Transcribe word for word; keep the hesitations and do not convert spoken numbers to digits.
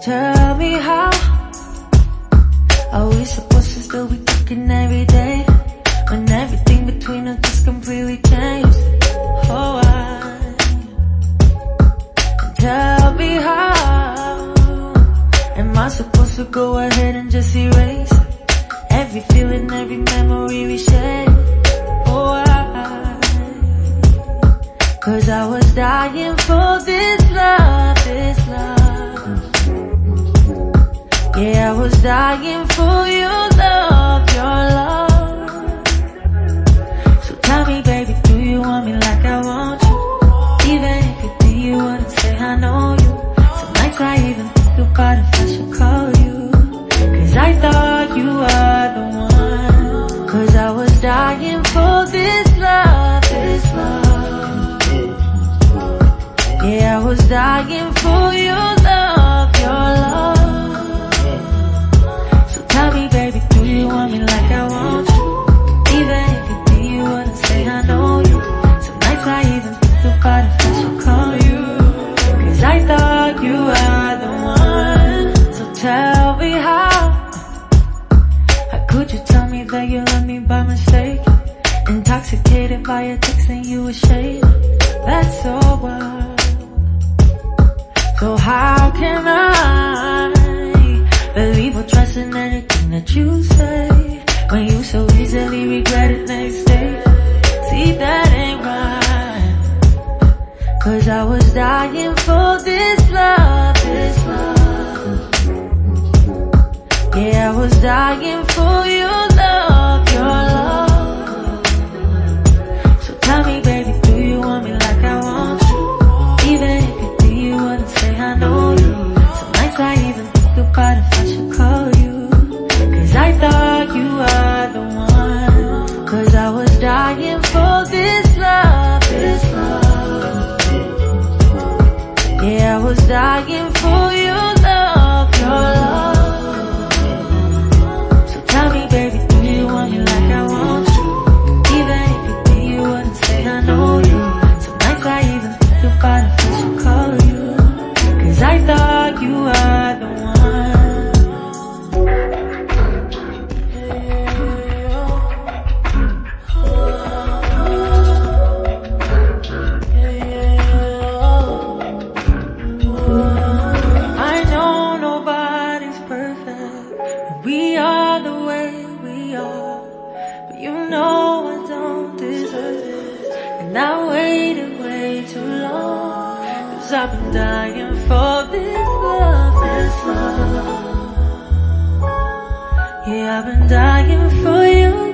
Tell me how are we supposed to still be talking every day when everything between us just completely changed? Oh, I tell me how am I supposed to go ahead and just erase every feeling, every memory we shared? Oh, I, cause I was dying for this love, this love. Yeah, I was dying for your love, your love. So tell me, baby, do you want me like I want you? Even if you do, you wouldn't say I know you. Some nights I even think about if I should call you, cause I thought you were the one. Cause I was dying for this love, this love. Yeah, I was dying for your love, your love. Tell me, baby, do you want me like I want you? Even if you do, you wouldn't say I know you. Some nights I even think about if I should call you, cause I thought you were the one. So tell me how How could you tell me that you love me by mistake? Intoxicated by your text and you ashamed. That's so wild. So how can I believe or trust in anything that you say when you so easily regret it next day? See, that ain't right. Cause I was dying for this love, this love. Yeah, I was dying for your love, your love. So tell me, baby, do you want me like I want you? Even if you do, you wouldn't say I know you. Some nights I even about if I should call you, cause I thought you were the one. Cause I was dying for this love, this love. Yeah, I was dying for your love, your love. So tell me, baby, do you want me like I want you? Even if you do, you wouldn't say I know you. Some nights I even think about if I should call you, cause I thought you were the one. We are the way we are, but you know I don't deserve it. And I waited way too long, cause I've been dying for this love, this love. Yeah, I've been dying for you.